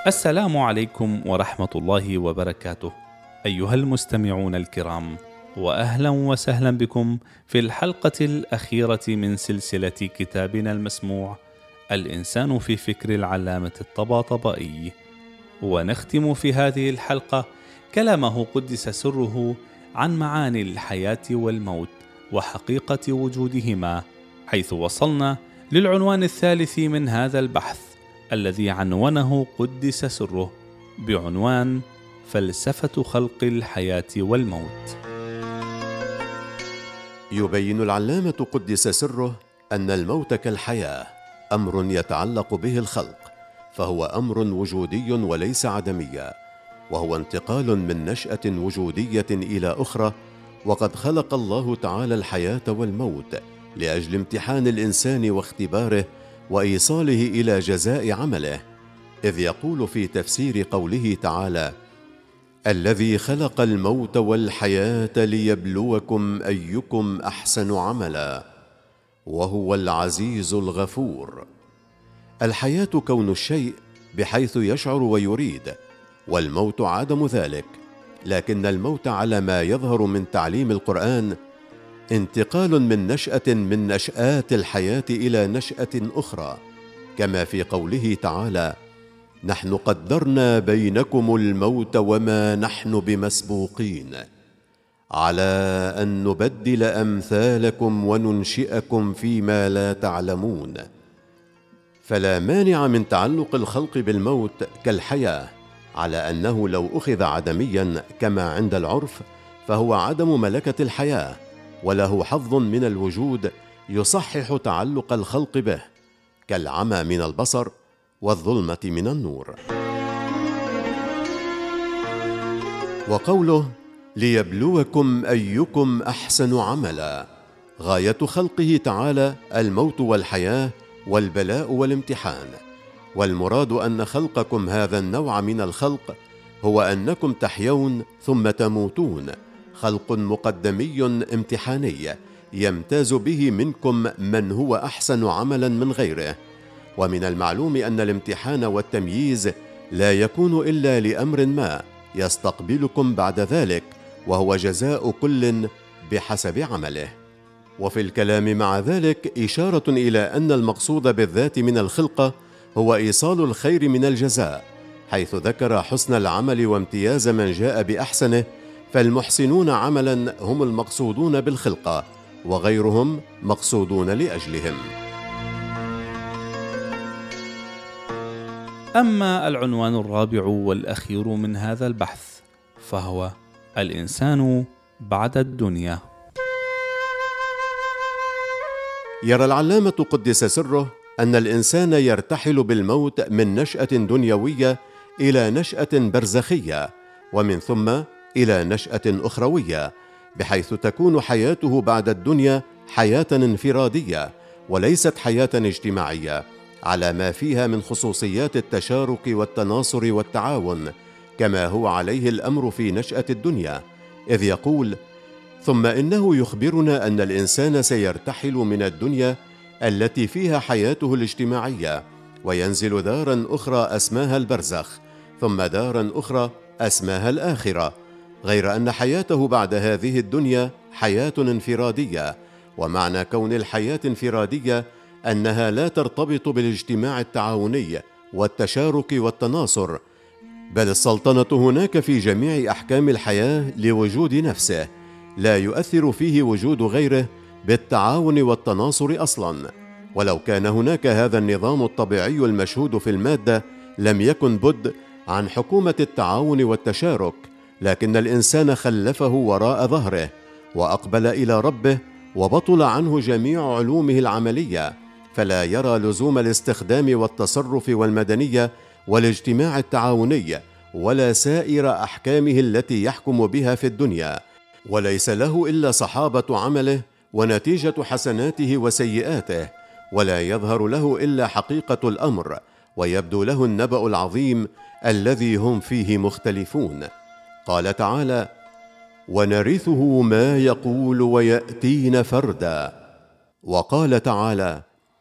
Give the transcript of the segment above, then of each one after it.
السلام عليكم ورحمة الله وبركاته، أيها المستمعون الكرام، وأهلا وسهلا بكم في الحلقة الأخيرة من سلسلة كتابنا المسموع الإنسان في فكر العلامة الطباطبائي. ونختم في هذه الحلقة كلامه قدس سره عن معاني الحياة والموت وحقيقة وجودهما، حيث وصلنا للعنوان الثالث من هذا البحث الذي عنونه قدس سره بعنوان فلسفة خلق الحياة والموت. يبين العلامة قدس سره أن الموت كالحياة أمر يتعلق به الخلق، فهو أمر وجودي وليس عدميا، وهو انتقال من نشأة وجودية إلى أخرى. وقد خلق الله تعالى الحياة والموت لأجل امتحان الإنسان واختباره وإيصاله إلى جزاء عمله، إذ يقول في تفسير قوله تعالى: الذي خلق الموت والحياة ليبلوكم أيكم أحسن عملا وهو العزيز الغفور. الحياة كون الشيء بحيث يشعر ويريد، والموت عدم ذلك، لكن الموت على ما يظهر من تعليم القرآن انتقال من نشأة من نشآت الحياة إلى نشأة أخرى، كما في قوله تعالى: نحن قدرنا بينكم الموت وما نحن بمسبوقين على أن نبدل أمثالكم وننشئكم فيما لا تعلمون. فلا مانع من تعلق الخلق بالموت كالحياة، على أنه لو أخذ عدميا كما عند العرف فهو عدم ملكة الحياة، وله حظ من الوجود يصحح تعلق الخلق به، كالعمى من البصر والظلمة من النور. وقوله ليبلوكم أيكم أحسن عملا، غاية خلقه تعالى الموت والحياة والبلاء والامتحان، والمراد أن خلقكم هذا النوع من الخلق هو أنكم تحيون ثم تموتون، خلق مقدمي امتحاني يمتاز به منكم من هو أحسن عملا من غيره. ومن المعلوم أن الامتحان والتمييز لا يكون إلا لأمر ما يستقبلكم بعد ذلك، وهو جزاء كل بحسب عمله. وفي الكلام مع ذلك إشارة إلى أن المقصود بالذات من الخلقة هو إيصال الخير من الجزاء، حيث ذكر حسن العمل وامتياز من جاء بأحسنه، فالمحسنون عملا هم المقصودون بالخلقة، وغيرهم مقصودون لأجلهم. أما العنوان الرابع والأخير من هذا البحث فهو الإنسان بعد الدنيا. يرى العلامة قدس سره أن الإنسان يرتحل بالموت من نشأة دنيوية إلى نشأة برزخية، ومن ثم إلى نشأة أخروية، بحيث تكون حياته بعد الدنيا حياة انفرادية وليست حياة اجتماعية، على ما فيها من خصوصيات التشارك والتناصر والتعاون، كما هو عليه الأمر في نشأة الدنيا، إذ يقول: ثم إنه يخبرنا أن الإنسان سيرتحل من الدنيا التي فيها حياته الاجتماعية، وينزل دارا أخرى أسماها البرزخ، ثم دارا أخرى أسماها الآخرة، غير أن حياته بعد هذه الدنيا حياة انفرادية. ومعنى كون الحياة انفرادية أنها لا ترتبط بالاجتماع التعاوني والتشارك والتناصر، بل السلطنة هناك في جميع أحكام الحياة لوجود نفسه، لا يؤثر فيه وجود غيره بالتعاون والتناصر أصلا. ولو كان هناك هذا النظام الطبيعي المشهود في المادة لم يكن بد عن حكومة التعاون والتشارك، لكن الإنسان خلفه وراء ظهره وأقبل إلى ربه، وبطل عنه جميع علومه العملية، فلا يرى لزوم الاستخدام والتصرف والمدنية والاجتماع التعاوني ولا سائر أحكامه التي يحكم بها في الدنيا، وليس له إلا صحابة عمله ونتيجة حسناته وسيئاته، ولا يظهر له إلا حقيقة الأمر، ويبدو له النبأ العظيم الذي هم فيه مختلفون. قال تعالى: ونرثه ما يقول ويأتين فردا. وقال تعالى: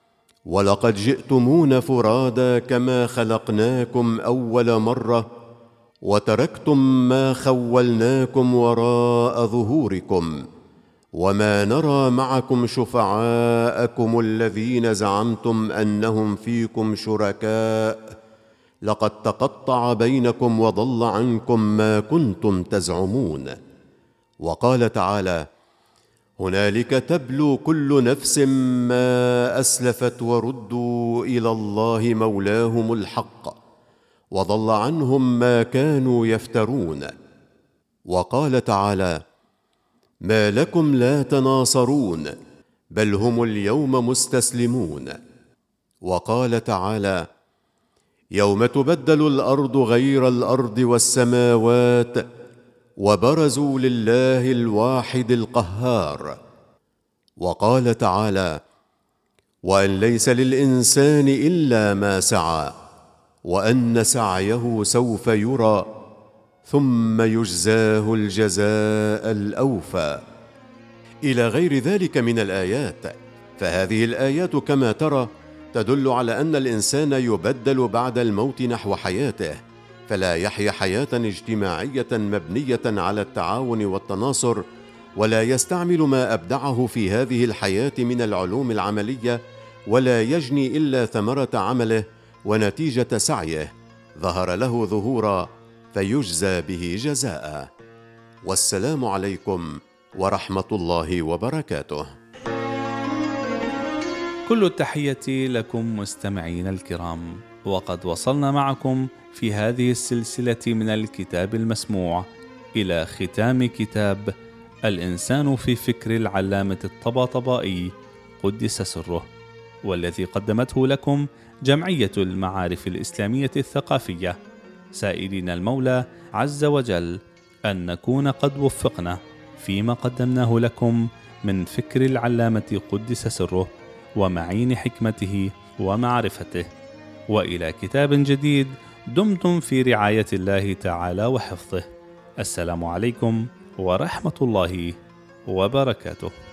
ولقد جئتمون فرادا كما خلقناكم أول مرة وتركتم ما خولناكم وراء ظهوركم وما نرى معكم شفعاءكم الذين زعمتم أنهم فيكم شركاء لقد تقطع بينكم وضل عنكم ما كنتم تزعمون. وقال تعالى: هنالك تبلو كل نفس ما أسلفت وردوا إلى الله مولاهم الحق وضل عنهم ما كانوا يفترون. وقال تعالى: ما لكم لا تناصرون بل هم اليوم مستسلمون. وقال تعالى: يوم تبدل الأرض غير الأرض والسماوات وبرزوا لله الواحد القهار. وقال تعالى: وأن ليس للإنسان إلا ما سعى وأن سعيه سوف يرى ثم يجزاه الجزاء الأوفى، إلى غير ذلك من الآيات. فهذه الآيات كما ترى تدل على أن الإنسان يبدل بعد الموت نحو حياته، فلا يحيا حياة اجتماعية مبنية على التعاون والتناصر، ولا يستعمل ما أبدعه في هذه الحياة من العلوم العملية، ولا يجني إلا ثمرة عمله ونتيجة سعيه ظهر له ظهورا فيجزى به جزاء. والسلام عليكم ورحمة الله وبركاته. كل التحية لكم مستمعين الكرام، وقد وصلنا معكم في هذه السلسلة من الكتاب المسموع إلى ختام كتاب الإنسان في فكر العلامة الطباطبائي قدس سره، والذي قدمته لكم جمعية المعارف الإسلامية الثقافية، سائلين المولى عز وجل أن نكون قد وفقنا فيما قدمناه لكم من فكر العلامة قدس سره ومعين حكمته ومعرفته. وإلى كتاب جديد دمتم في رعاية الله تعالى وحفظه. السلام عليكم ورحمة الله وبركاته.